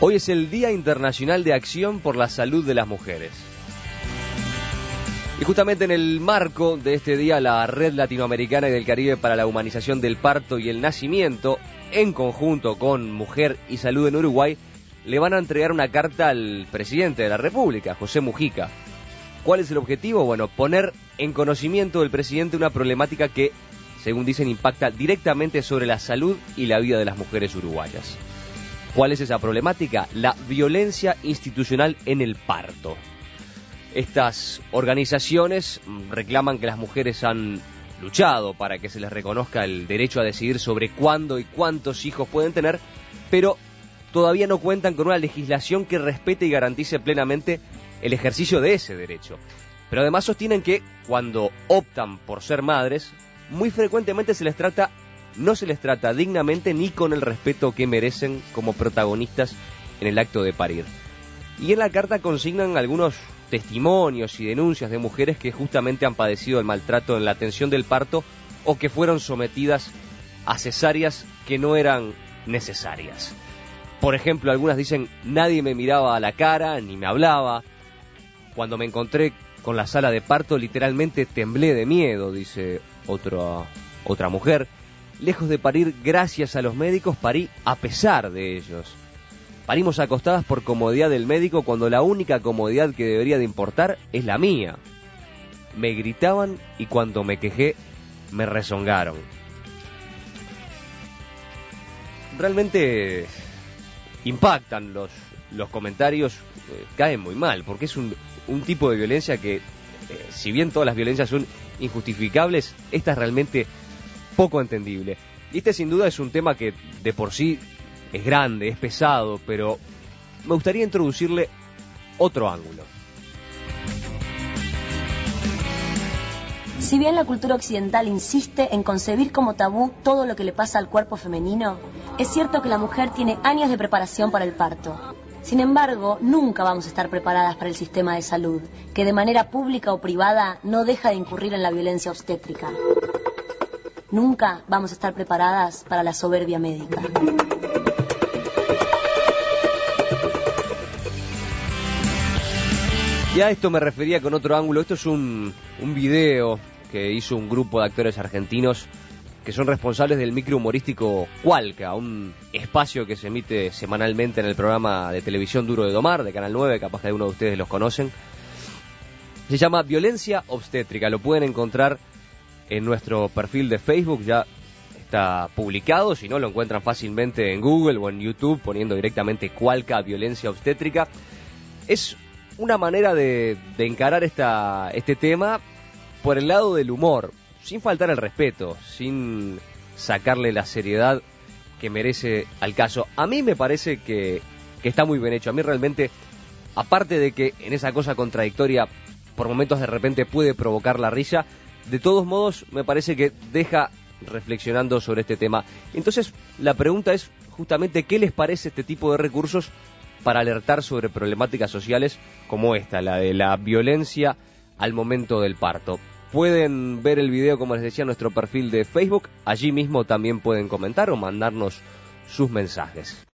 Hoy es el Día Internacional de Acción por la Salud de las Mujeres. Y justamente en el marco de este día, la Red Latinoamericana y del Caribe para la Humanización del Parto y el Nacimiento, en conjunto con Mujer y Salud en Uruguay, le van a entregar una carta al presidente de la República, José Mujica. ¿Cuál es el objetivo? Bueno, poner en conocimiento del presidente una problemática que, según dicen, impacta directamente sobre la salud y la vida de las mujeres uruguayas. ¿Cuál es esa problemática? La violencia institucional en el parto. Estas organizaciones reclaman que las mujeres han luchado para que se les reconozca el derecho a decidir sobre cuándo y cuántos hijos pueden tener, pero todavía no cuentan con una legislación que respete y garantice plenamente el ejercicio de ese derecho. Pero además sostienen que cuando optan por ser madres, muy frecuentemente no se les trata dignamente ni con el respeto que merecen como protagonistas en el acto de parir. Y en la carta consignan algunos testimonios y denuncias de mujeres que justamente han padecido el maltrato en la atención del parto o que fueron sometidas a cesáreas que no eran necesarias. Por ejemplo, algunas dicen: nadie me miraba a la cara ni me hablaba. Cuando me encontré con la sala de parto, literalmente temblé de miedo, dice otra mujer. Lejos de parir gracias a los médicos, parí a pesar de ellos. Parimos acostadas por comodidad del médico cuando la única comodidad que debería de importar es la mía. Me gritaban y cuando me quejé, me rezongaron. Realmente impactan los comentarios, caen muy mal, porque es un tipo de violencia que, si bien todas las violencias son injustificables, esta es realmente poco entendible. Y este sin duda es un tema que de por sí es grande, es pesado, pero me gustaría introducirle otro ángulo. Si bien la cultura occidental insiste en concebir como tabú todo lo que le pasa al cuerpo femenino, es cierto que la mujer tiene años de preparación para el parto. Sin embargo, nunca vamos a estar preparadas para el sistema de salud, que de manera pública o privada no deja de incurrir en la violencia obstétrica. Nunca vamos a estar preparadas para la soberbia médica. Y a esto me refería con otro ángulo. Esto es un video que hizo un grupo de actores argentinos que son responsables del micro humorístico Cualca, un espacio que se emite semanalmente en el programa de televisión Duro de Domar, de Canal 9, capaz que alguno de ustedes los conocen. Se llama Violencia Obstétrica, lo pueden encontrar en nuestro perfil de Facebook, ya está publicado, si no lo encuentran fácilmente en Google o en YouTube poniendo directamente Cualca Violencia Obstétrica. Es una manera de encarar este tema por el lado del humor, sin faltar el respeto, sin sacarle la seriedad que merece al caso. A mí me parece que está muy bien hecho. A mí realmente, aparte de que en esa cosa contradictoria por momentos de repente puede provocar la risa, de todos modos me parece que deja reflexionando sobre este tema. Entonces la pregunta es justamente ¿qué les parece este tipo de recursos para alertar sobre problemáticas sociales como esta, la de la violencia al momento del parto? Pueden ver el video, como les decía, en nuestro perfil de Facebook. Allí mismo también pueden comentar o mandarnos sus mensajes.